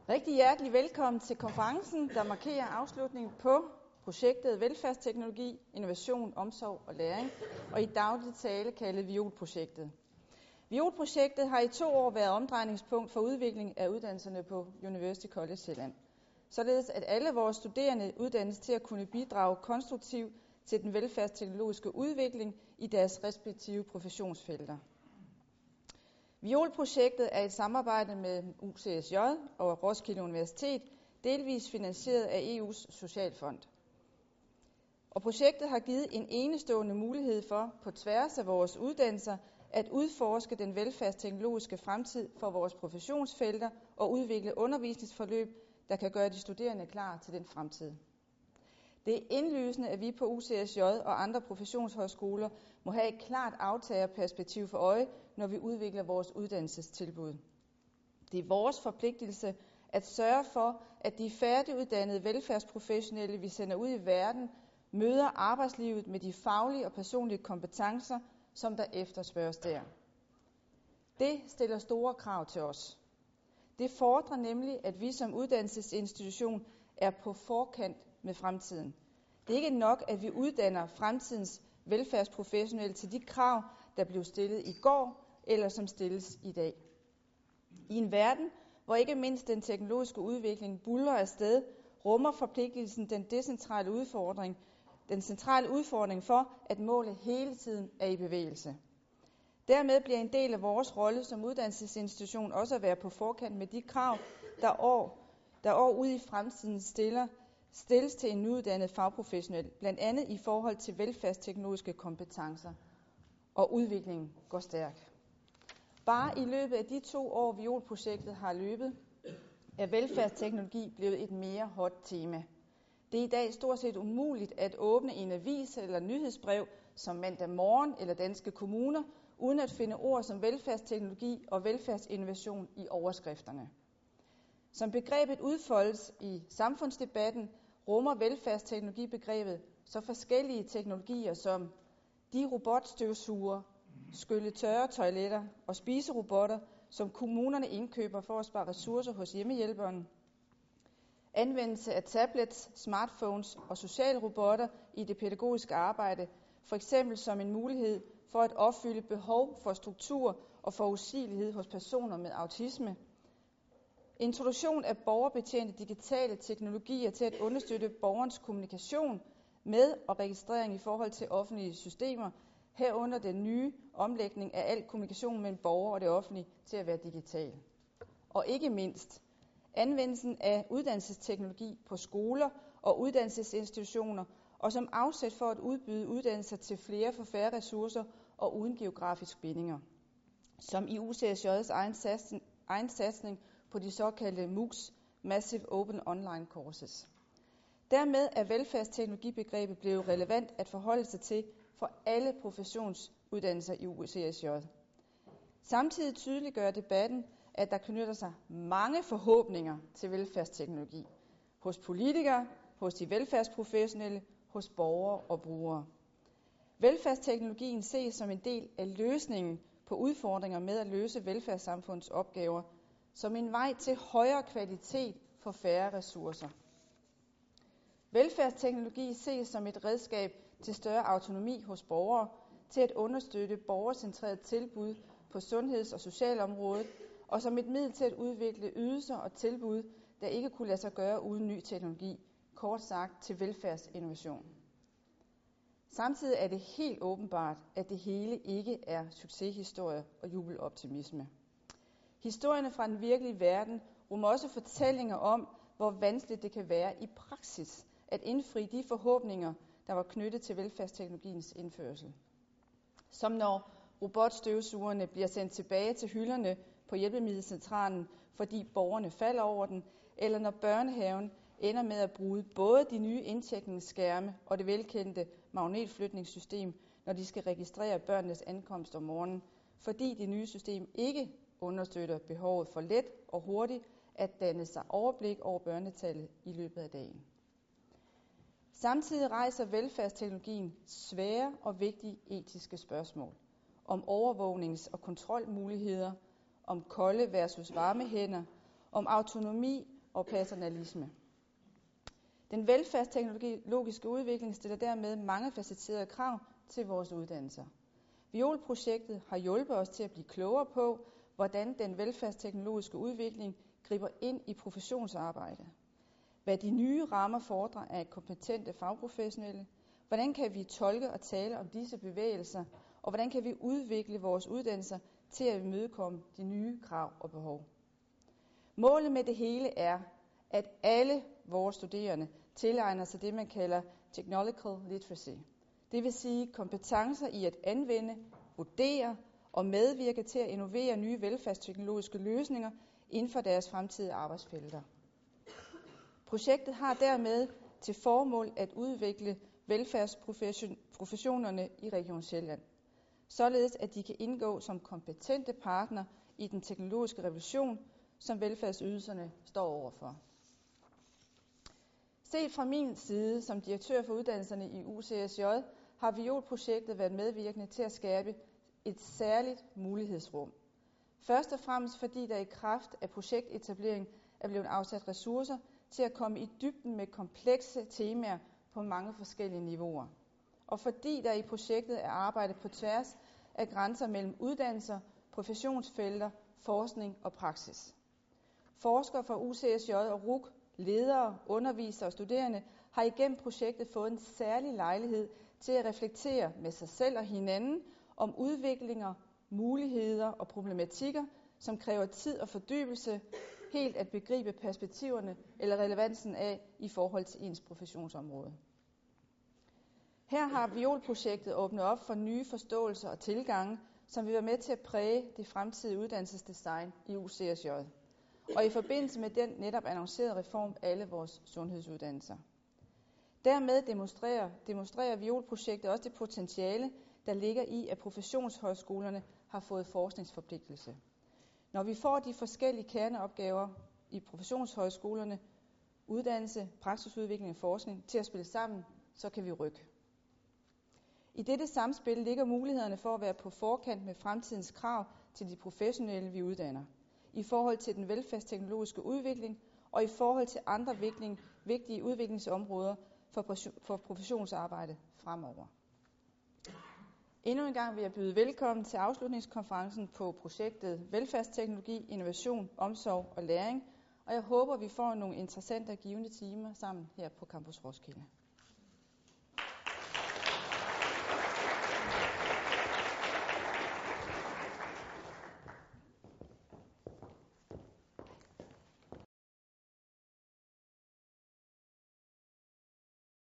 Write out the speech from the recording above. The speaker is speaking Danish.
Rigtig hjertelig velkommen til konferencen, der markerer afslutningen på projektet Velfærdsteknologi, Innovation, Omsorg og Læring, og i daglig tale kaldet VIOL-projektet. VIOL-projektet har i 2 år været omdrejningspunkt for udvikling af uddannelserne på University College Sjælland, således at alle vores studerende uddannes til at kunne bidrage konstruktivt til den velfærdsteknologiske udvikling i deres respektive professionsfelter. VIOL-projektet er et samarbejde med UCSJ og Roskilde Universitet, delvis finansieret af EU's Socialfond. Og projektet har givet en enestående mulighed for, på tværs af vores uddannelser, at udforske den velfærdsteknologiske fremtid for vores professionsfelter og udvikle undervisningsforløb, der kan gøre de studerende klar til den fremtid. Det er indlysende, at vi på UCSJ og andre professionshøjskoler må have et klart aftagerperspektiv for øje, når vi udvikler vores uddannelsestilbud. Det er vores forpligtelse at sørge for, at de færdiguddannede velfærdsprofessionelle, vi sender ud i verden, møder arbejdslivet med de faglige og personlige kompetencer, som der efterspørges der. Det stiller store krav til os. Det fordrer nemlig, at vi som uddannelsesinstitution er på forkant med fremtiden. Det er ikke nok, at vi uddanner fremtidens velfærdsprofessionelle til de krav, der blev stillet i går, eller som stilles i dag. I en verden, hvor ikke mindst den teknologiske udvikling buldrer afsted, rummer forpligtelsen den centrale udfordring for, at målet hele tiden er i bevægelse. Dermed bliver en del af vores rolle som uddannelsesinstitution også at være på forkant med de krav, der år ud i fremtiden stilles til en nyuddannet fagprofessionel, blandt andet i forhold til velfærdsteknologiske kompetencer, og udviklingen går stærkt. Bare i løbet af de 2 år, VIOL-projektet har løbet, er velfærdsteknologi blevet et mere hot tema. Det er i dag stort set umuligt at åbne en avis eller nyhedsbrev som Mandag Morgen eller Danske Kommuner, uden at finde ord som velfærdsteknologi og velfærdsinnovation i overskrifterne. Som begrebet udfoldes i samfundsdebatten, rummer velfærdsteknologibegrebet så forskellige teknologier som de robotstøvsugere, skylle tørre toiletter og spiserobotter, som kommunerne indkøber for at spare ressourcer hos hjemmehjælperen, anvendelse af tablets, smartphones og socialrobotter i det pædagogiske arbejde, for eksempel som en mulighed for at opfylde behov for struktur og forudsigelighed hos personer med autisme, introduktion af borgerbetjente digitale teknologier til at understøtte borgerens kommunikation med og registrering i forhold til offentlige systemer, herunder den nye omlægning af al kommunikation mellem borger og det offentlige til at være digital. Og ikke mindst anvendelsen af uddannelsesteknologi på skoler og uddannelsesinstitutioner, og som afsæt for at udbyde uddannelser til flere for færre ressourcer og uden geografisk bindinger, som i UCSJ's egen satsning på de såkaldte MOOCs, Massive Open Online Courses. Dermed er velfærdsteknologibegrebet blevet relevant at forholde sig til for alle professionsuddannelser i UCSJ. Samtidig tydeliggør debatten, at der knytter sig mange forhåbninger til velfærdsteknologi hos politikere, hos de velfærdsprofessionelle, hos borgere og brugere. Velfærdsteknologien ses som en del af løsningen på udfordringer med at løse velfærdssamfundets opgaver, som en vej til højere kvalitet for færre ressourcer. Velfærdsteknologi ses som et redskab til større autonomi hos borgere, til at understøtte borgercentreret tilbud på sundheds- og socialområdet, og som et middel til at udvikle ydelser og tilbud, der ikke kunne lade sig gøre uden ny teknologi, kort sagt til velfærdsinnovation. Samtidig er det helt åbenbart, at det hele ikke er succeshistorie og jubeloptimisme. Historierne fra den virkelige verden rummer også fortællinger om, hvor vanskeligt det kan være i praksis at indfri de forhåbninger, der var knyttet til velfærdsteknologiens indførsel. Som når robotstøvsugerne bliver sendt tilbage til hylderne på hjælpemiddelcentralen, fordi borgerne falder over den, eller når børnehaven ender med at bruge både de nye indtjekningsskærme og det velkendte magnetflytningssystem, når de skal registrere børnenes ankomst om morgenen, fordi det nye system ikke understøtter behovet for let og hurtigt at danne sig overblik over børnetallet i løbet af dagen. Samtidig rejser velfærdsteknologien svære og vigtige etiske spørgsmål om overvågnings- og kontrolmuligheder, om kolde versus varme hænder, om autonomi og paternalisme. Den velfærdsteknologiske udvikling stiller dermed mange facetterede krav til vores uddannelser. Viol-projektet har hjulpet os til at blive klogere på, hvordan den velfærdsteknologiske udvikling griber ind i professionsarbejdet. Hvad de nye rammer fordrer af kompetente fagprofessionelle, hvordan kan vi tolke og tale om disse bevægelser, og hvordan kan vi udvikle vores uddannelser til at imødekomme de nye krav og behov. Målet med det hele er, at alle vores studerende tilegner sig det, man kalder technological literacy. Det vil sige kompetencer i at anvende, vurdere og medvirke til at innovere nye velfærdsteknologiske løsninger inden for deres fremtidige arbejdsfelter. Projektet har dermed til formål at udvikle velfærdsprofessionerne i Region Sjælland, således at de kan indgå som kompetente partner i den teknologiske revolution, som velfærdsydelserne står overfor. Set fra min side som direktør for uddannelserne i UCSJ, har Viol-projektet været medvirkende til at skabe et særligt mulighedsrum. Først og fremmest fordi der i kraft af projektetablering er blevet afsat ressourcer til at komme i dybden med komplekse temaer på mange forskellige niveauer. Og fordi der i projektet er arbejdet på tværs af grænser mellem uddannelser, professionsfelter, forskning og praksis. Forskere fra UCSJ og RUC, ledere, undervisere og studerende har igennem projektet fået en særlig lejlighed til at reflektere med sig selv og hinanden om udviklinger, muligheder og problematikker, som kræver tid og fordybelse, helt at begribe perspektiverne eller relevansen af i forhold til ens professionsområde. Her har Viol-projektet åbnet op for nye forståelser og tilgange, som vil være med til at præge det fremtidige uddannelsesdesign i UCSJ. Og i forbindelse med den netop annoncerede reform af alle vores sundhedsuddannelser. Dermed demonstrerer Viol-projektet også det potentiale, der ligger i, at professionshøjskolerne har fået forskningsforpligtelse. Når vi får de forskellige kerneopgaver i professionshøjskolerne, uddannelse, praksisudvikling og forskning, til at spille sammen, så kan vi rykke. I dette samspil ligger mulighederne for at være på forkant med fremtidens krav til de professionelle, vi uddanner, i forhold til den velfærdsteknologiske udvikling og i forhold til andre vigtige udviklingsområder for professionsarbejde fremover. Endnu en gang vil jeg byde velkommen til afslutningskonferencen på projektet Velfærdsteknologi, Innovation, Omsorg og Læring, og jeg håber, vi får nogle interessante og givende timer sammen her på Campus Roskilde.